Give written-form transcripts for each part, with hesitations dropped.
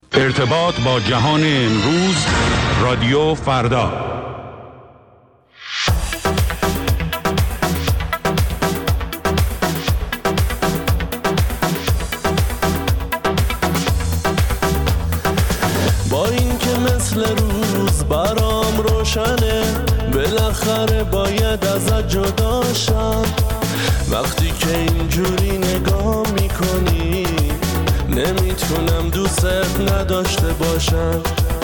ارتباط با جهان امروز، رادیو فردا. با این که مثل روز برام روشنه، بالاخره باید ازت جدا شم. وقتی که اینجوری نگاه میکنی نمیتونم دوست نداشته باشم.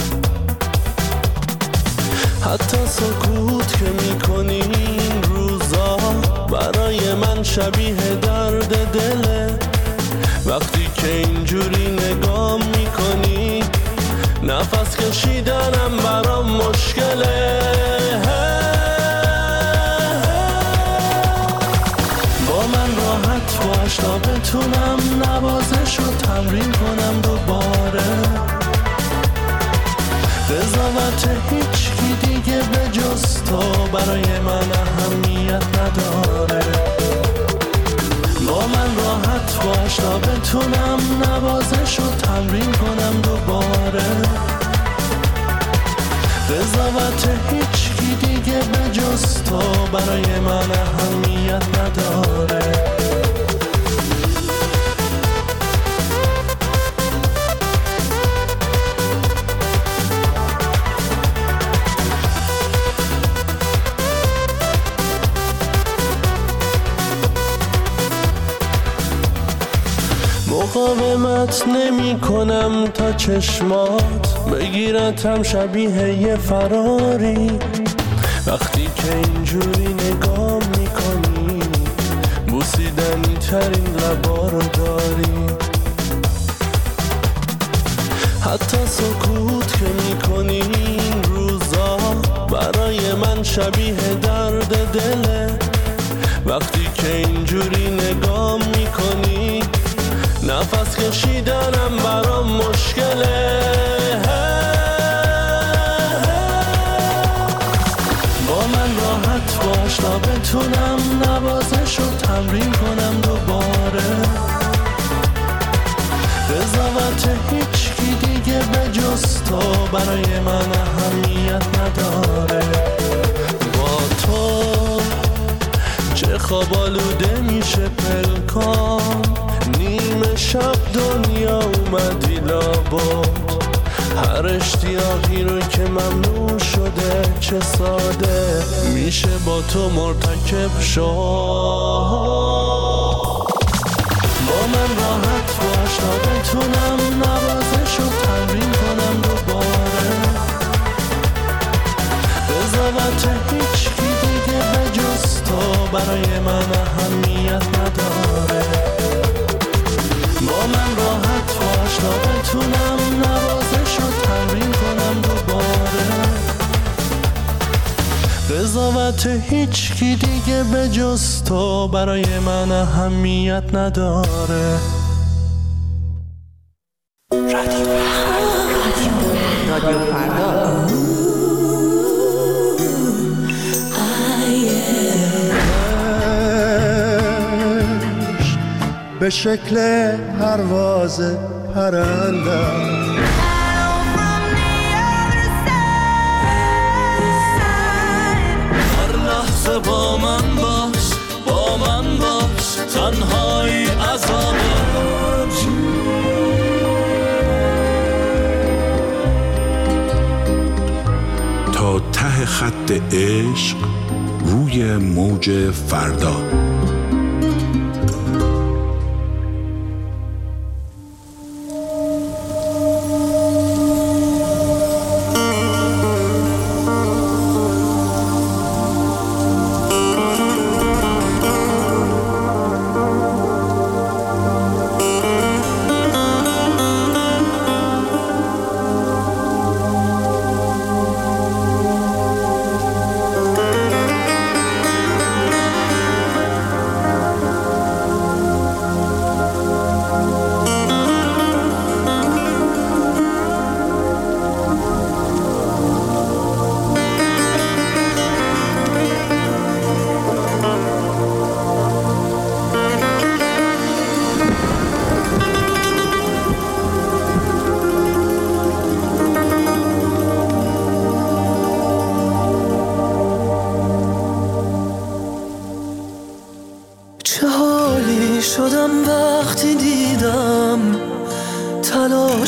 حتی سکوت که میکنی این روزا برای من شبیه درد دله. وقتی که اینجوری نگاه میکنی نفس کشیدنم برام مشکله. با من راحت باش تا بتونم نوازش رو تمرین کنم دوباره. قضاوت هیچ کی دیگه به جز تو برای من اهمیت نداره. با من راحت باش تا بتونم نوازش رو تمرین کنم دوباره. قضاوت هیچ کی دیگه به جز تو برای من اهمیت نداره. مقاومت نمی کنم تا چشمات بگیرتم شبیه یه فراری. وقتی که اینجوری نگاه میکنی بوسیدنی ترین لبا رو داری. حتی سکوت که میکنی این روزا برای من شبیه درد دله. وقتی که اینجوری نگاه میکنی نفس کشیدنم برام مشکله. با من راحت باش تا بتونم نوازش رو تمرین کنم دوباره. قضاوت هیچ کی دیگه به جز تو برای من اهمیت نداره. با تو چه خواب آلوده میشه پلکان، نیمه شب دنیا اومدی لابد. هر اشتیاقی رو که ممنوع شده چه ساده میشه با تو مرتکب شد. با من راحت باش تا بتونم نوازش رو تمرین کنم دوباره. قضاوت هیچ کی دیگه به جز تو برای من اهمیت نداره. با من راحت باش تا بتونم نوازش رو تمرین کنم دوباره. قضاوت هیچ کی دیگه به جز تو برای من اهمیت نداره. رادیو فردا. به شکل پرواز پرندم هر لحظه با من باش تنهایی عذابه. تا ته خط عشق روی موج فردا.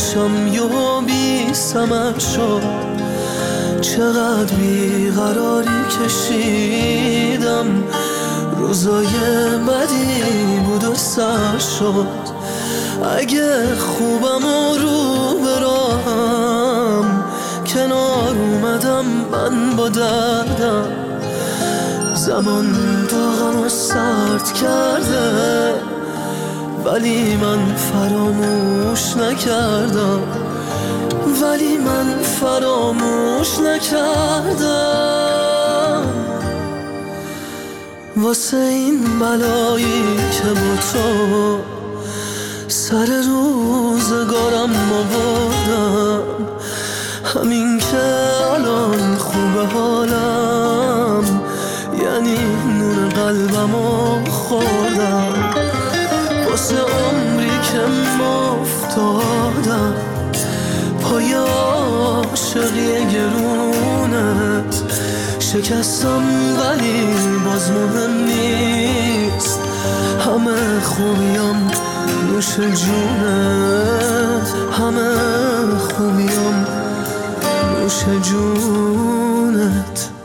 عشقم یهو بی ثمر شد، چقدر بیقراری کشیدم، روزای بدی بود و سر شد. اگه خوبم و رو براهم، کنار اومدم من با دردم، زمان داغم سرد کرده ولی من فراموش نکردم، ولی من فراموش نکردم. واسه این بلایی که با تو سر روزگارم آوردم، همین که الان خوبه حالم، یعنی نون قلبمو خوردم. واسه عمری که افتادم پای عاشقی گرونت، شکستم ولی باز مهم نیست، همه خوبیم نوش جونت، همه خوبیم نوش جونت.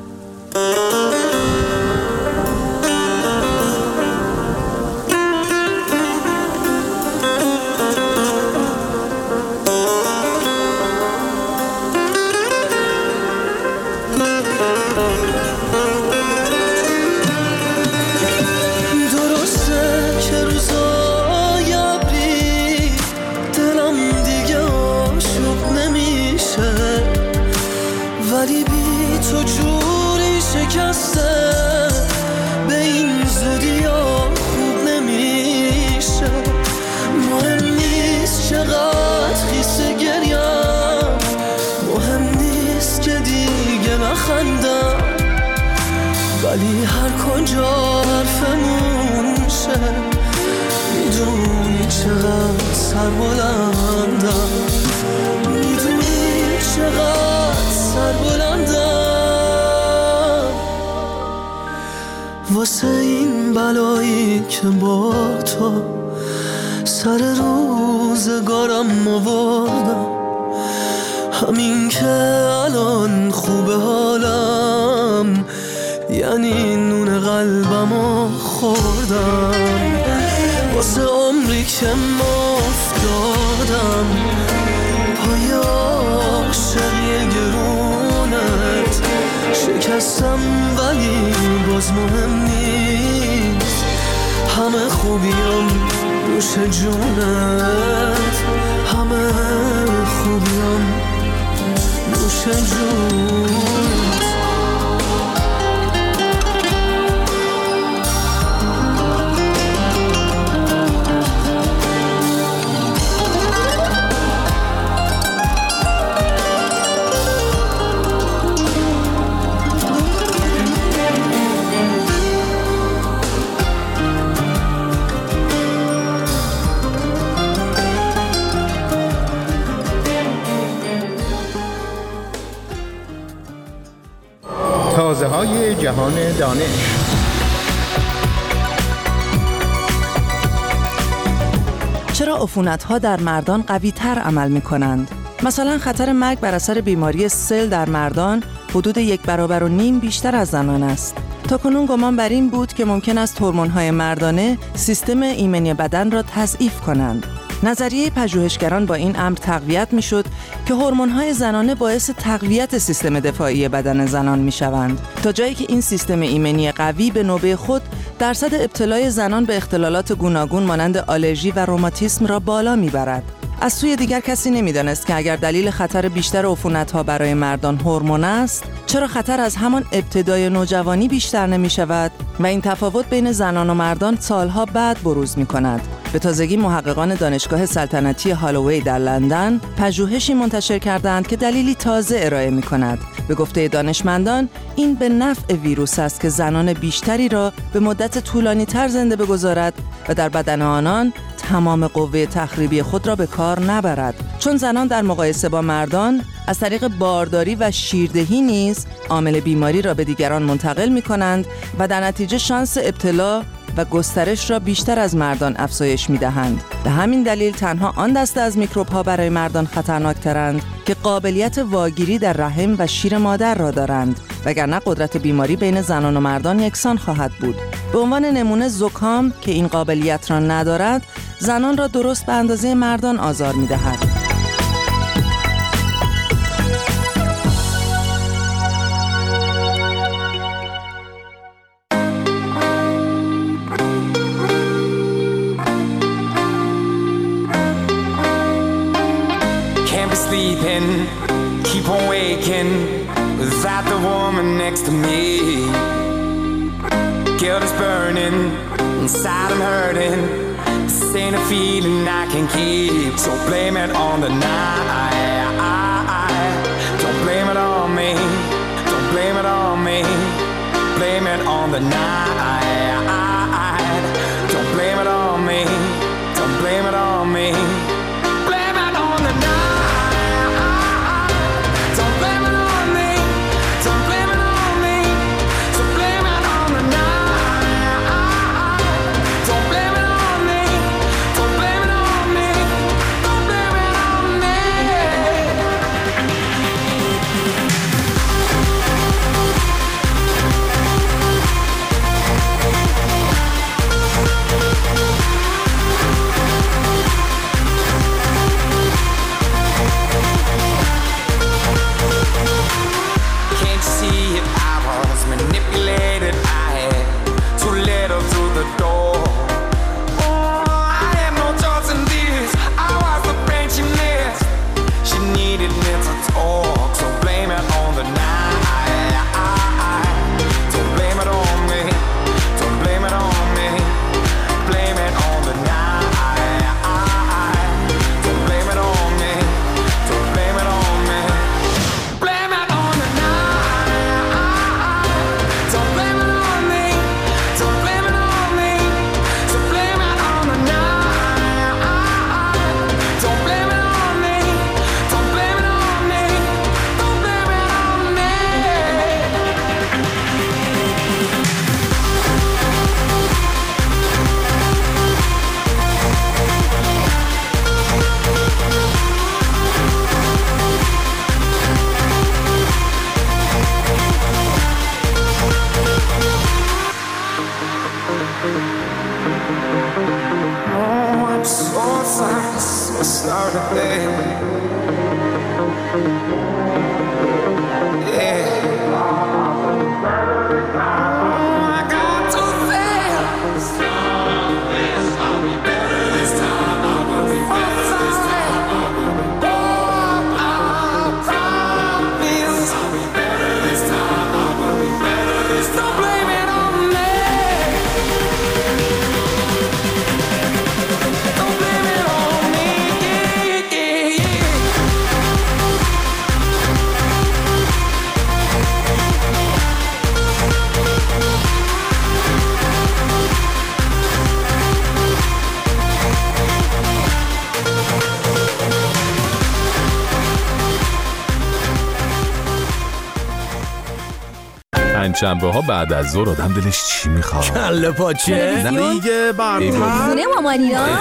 ولی بی تو جوری شکسته، به این زودی ها خوب نمیشه. مهم نیست چقدر خیسه گریم، مهم نیست که دیگه نخندم، ولی هر کجا حرفمون شه، میدونی چقدر سر بلندم، میدونی چقدر سر بلندم. واسه این بلایی که با تو سر روزگارم آوردم، همین که الان خوبه حالم، یعنی نون قلبمو خوردم. واسه عمری که افتادم پای عاشقی گرونت، شکستم ولی باز مهم نیست، همه خوبیم نوش جونت، همه خوبیم نوش جونت. تازه‌های جهان دانش. چرا عفونت‌ها در مردان قوی‌تر عمل می‌کنند؟ مثلا خطر مرگ بر اثر بیماری سل در مردان حدود 1.5 برابر بیشتر از زنان است. تاکنون گمان بر این بود که ممکن است هورمون‌های مردانه سیستم ایمنی بدن را تضعیف کنند. نظریه پژوهشگران با این امر تقویت می‌شد که هورمون‌های زنانه باعث تقویت سیستم دفاعی بدن زنان می‌شوند، تا جایی که این سیستم ایمنی قوی به نوبه خود درصد ابتلای زنان به اختلالات گوناگون مانند آلرژی و روماتیسم را بالا می‌برد. از سوی دیگر کسی نمی‌دانست که اگر دلیل خطر بیشتر عفونت‌ها برای مردان هورمون است، چرا خطر از همان ابتدای نوجوانی بیشتر نمی‌شود و این تفاوت بین زنان و مردان سالها بعد بروز می‌کند. به تازگی محققان دانشگاه سلطنتی هالووی در لندن پژوهشی منتشر کردند که دلیلی تازه ارائه می‌کند. به گفته دانشمندان این به نفع ویروس است که زنان بیشتری را به مدت طولانی‌تر زنده بگذارد و در بدن آنان تمام قوه تخریبی خود را به کار نبرد، چون زنان در مقایسه با مردان از طریق بارداری و شیردهی نیز عامل بیماری را به دیگران منتقل می‌کنند و در نتیجه شانس ابتلا و گسترش را بیشتر از مردان افزایش می‌دهند. به همین دلیل تنها آن دسته از میکروب‌ها برای مردان خطرناک‌ترند که قابلیت واگیری در رحم و شیر مادر را دارند، وگرنه قدرت بیماری بین زنان و مردان یکسان خواهد بود. به عنوان نمونه زکام که این قابلیت را ندارد، زنان را درست به اندازه مردان آزار می‌دهد. Sleeping, keep on waking without the woman next to me. Guilt is burning, inside I'm hurting. This ain't a feeling I can keep, so blame it on the night. Don't blame it on me, don't blame it on me. Blame it on the night. Don't blame it on me, don't blame it on me. Blame it on the night. شنبه ها بعد از ظهر آدم دلش چی میخواد؟ کله پاچه دیگه خونه مامانی ها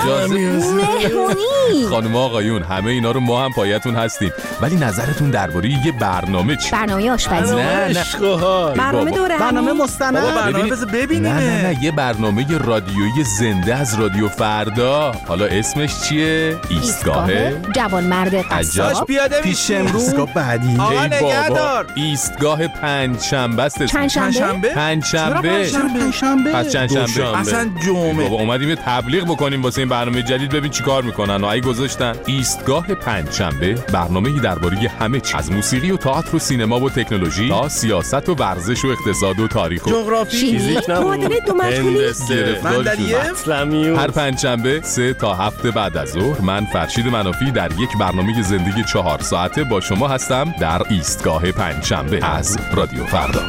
مهمونی. خانم آقایون همه اینا رو ما هم پایتون هستیم، ولی نظرتون درباره یه برنامه چی؟ برنامه آشپزی. نه برنامه دوره همی. برنامه مستند. برنامه ببینیم. نه یه برنامه رادیویی زنده از رادیو فردا. حالا اسمش چیه؟ ایستگاه جوانمرد قصاب. پیاده پیش امروز. ایستگاه بعدی. آقا نگهدار. ایستگاه پنجشنبه است. پنجشنبه؟ پنجشنبه. پس چندشنبه. اصلا جمعه. بابا اومدیم تبلیغ بکنیم واسه این برنامه جدید، ببین چیکار میکنن. ای گذاشتن ایستگاه پنجشنبه، برنامه‌ای درباره همه چیز، از موسیقی و تئاتر و سینما و تکنولوژی تا سیاست و ورزش و اقتصاد و تاریخ و جغرافی، فیزیک، معادله دو مجهولی، هر پنجشنبه 3 تا 7 بعد از ظهر من فرشید منافی در یک برنامه زندگی 4 ساعته با شما هستم در ایستگاه پنجشنبه از رادیو فردا.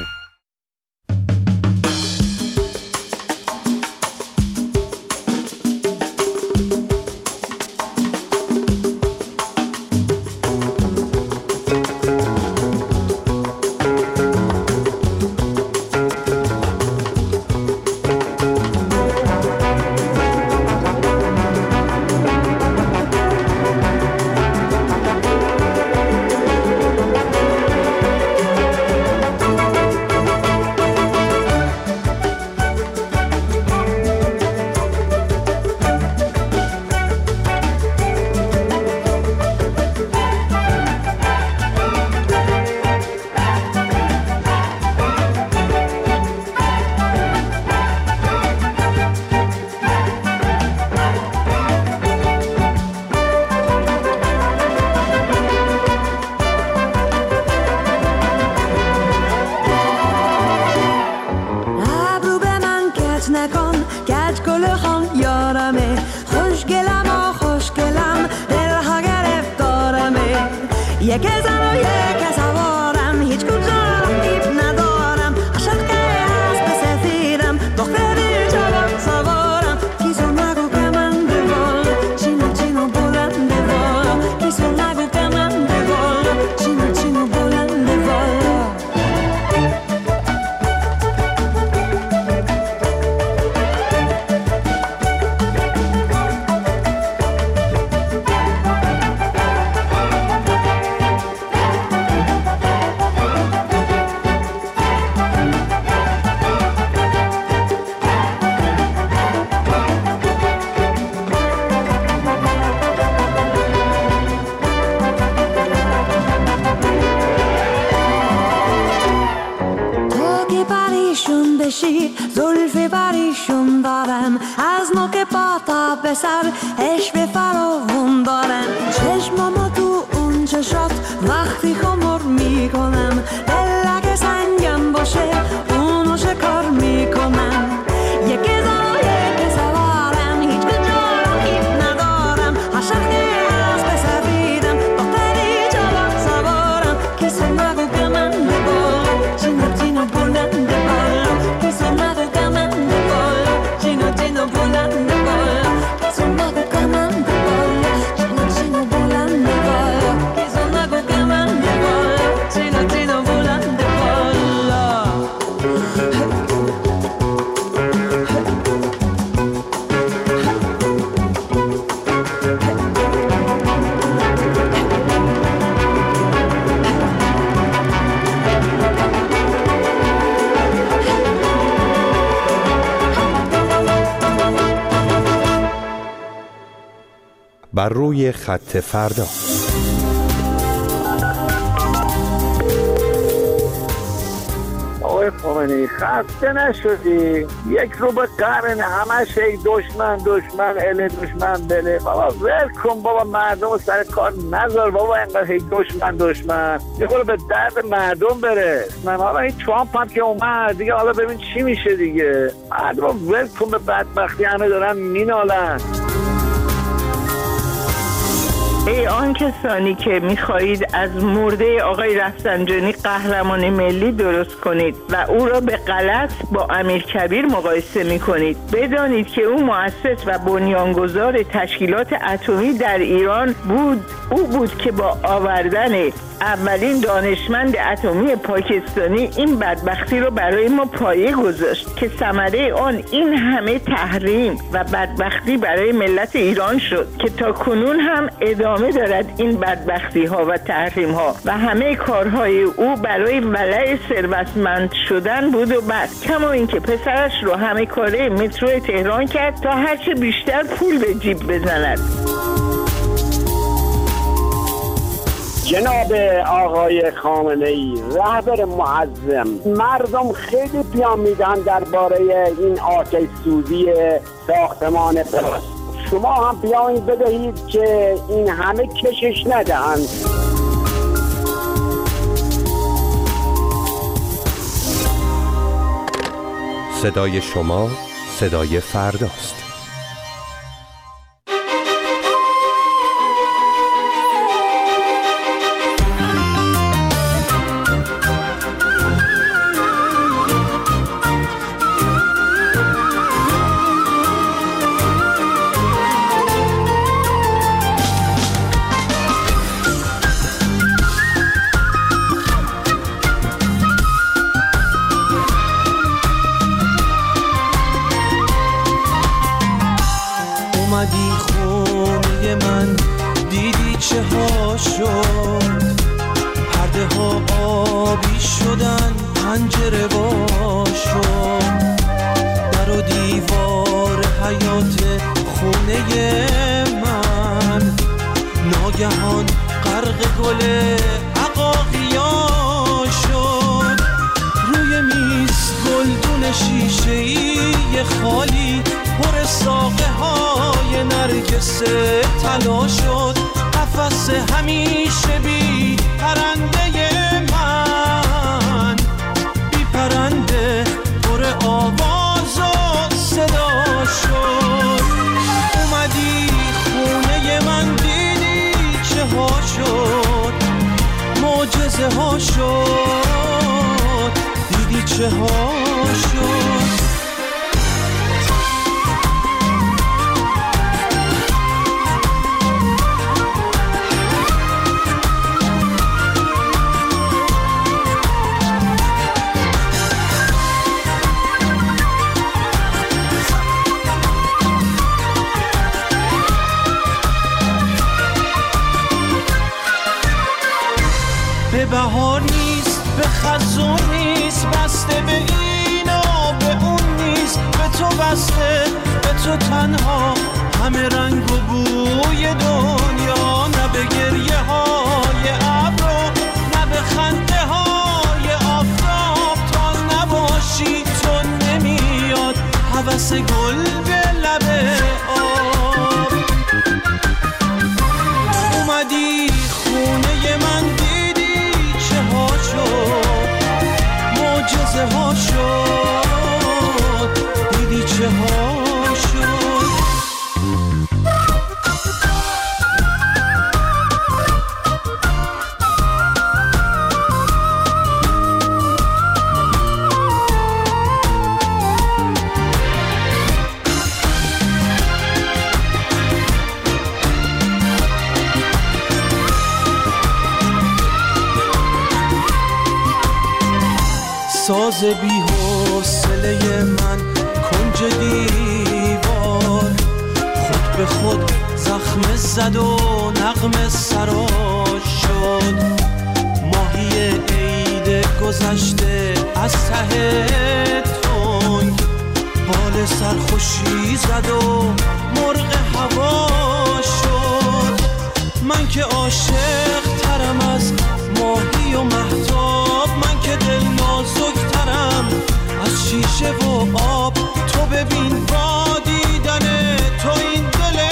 یک زن و یک سوارم، هیچ کجا رقیب ندارم. عشق اسب سفیدم، دختری جوان سوارم. کیسو نگو که من بالا، چینو چینو بلند بالا. کیسو نگو که من بالا، چینو چینو بلند بالا. زلف بریشون دارم، از نوک پا تا به سر عشق فراوون دارم. چشمامو تو اون چشات وقتی خمر میکنم، دل اگه سنگم باشه اونو شکار میکنم. یکی زن و یکی سوارم، هیچ کجا رقیب ندارم. عاشق اسب سفیدم، دختری جوان سوارم. کسی نگو که من بالا، چینو چینو بلند بالا. کسی نگو که من بالا، چینو چینو بلند بالا. کسی نگو که من بالا، چینو چینو بلند بالا. کسی نگو که من بالا، چینو چینو بلند بالا. بر روی خط فردا. آقای خامنه‌ای خسته نشدی؟ یک رو به قرن همش هی دشمن اله دشمن بله. بابا ول کن بابا، مردم سر کار نذار بابا، اینقدر هی دشمن. یه خورده به درد مردم برس. من حالا این ترامپ هم که اومد دیگه، حالا ببین چی میشه دیگه. مردم ول کن، به بدبختی همه دارن مینالن. ای آن کسانی که می‌خواهید از مرده آقای رفسنجانی قهرمان ملی درست کنید و او را به غلط با امیرکبیر مقایسه می‌کنید، بدانید که او مؤسس و بنیانگذار تشکیلات اتمی در ایران بود. او بود که با آوردن اولین دانشمند اتمی پاکستانی این بدبختی رو برای ما پایه گذاشت که ثمره آن این همه تحریم و بدبختی برای ملت ایران شد که تا کنون هم ادامه دارد. این بدبختی ها و تحریم ها و همه کارهای او برای ولع ثروتمند شدن بود و بس. کما اینکه پسرش رو همه کاره مترو تهران کرد تا هرچه بیشتر پول به جیب بزند. جناب آقای خامنه‌ای رهبر معظم، مردم خیلی پیام میدن درباره این آتش سوزی ساختمان پلاس. شما هم پیامی بدهید که این همه کشش ندهند. صدای شما صدای فرداست. اومدی خونه من، دیدی چه ها شد، پرده ها آبی شدن، پنجره وا شد، در و دیوار حیات خونه من ناگهان غرق گل عقاقیا شد. روی میز گلدون شیشه‌ای خالی پر ساقه های نرگس طلا شد. قفس همیشه بی پرنده من، بی پرنده پر آواز و صدا شد. اومدی خونه من، دیدی چه ها شد، چه ها شد. به بهار نیست، به خزون نیست، بسته به این و به اون نیست، به تو بسته، به تو تنها، همه رنگ و بوی دنیا. نه به گریه های ابر، نه به خنده های آفتاب، تا نباشی تو نمیاد هوس گل به لب آب. اومدی خونه من، معجزه ها شد، دیدی چه ها شد. ساز بی حوصله من کنج دیوار، خود به خود زخم زد و نغمه سراش شد. ماهی عید گذشته از ته تنگ بال سرخوشی زد و مرغ هوا شد. من که عاشق ترم از ماهی و مهتاب، من که دل نازکترم از شیشه و آب. تو ببین با دیدن تو این دل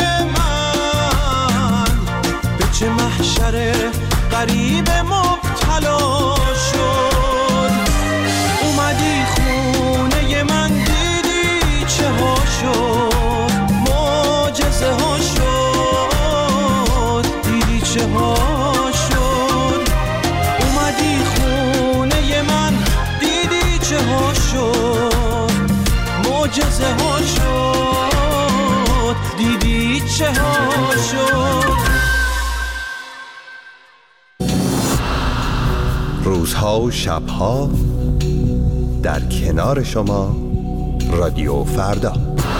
من به چه محشر غریب مبتلا شد. اومدی خونه من، دیدی چه ها شد، معجزه ها شد، دیدی چه ها شد. اومدی خونه من، دیدی چه ها شد، معجزه ها شد، دیدی چه ها شد. روزها و شبها در کنار شما، رادیو فردا.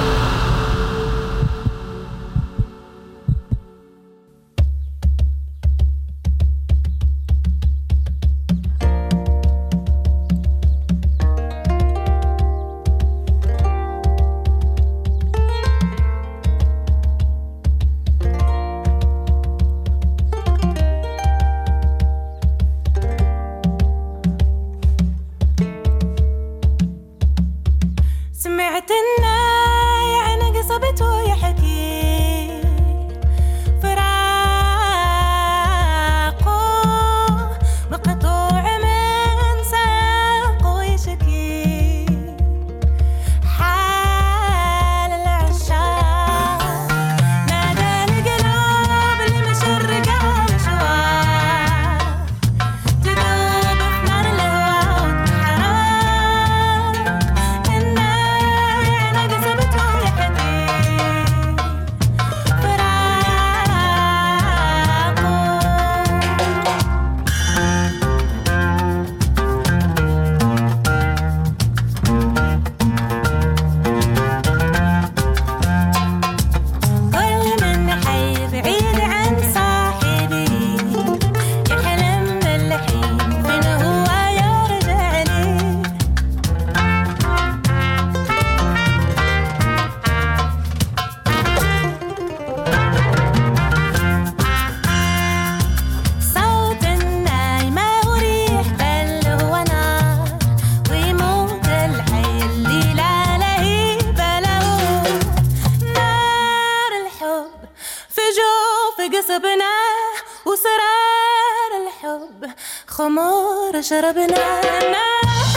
قصبنا وسرار الحب خمور شربنا.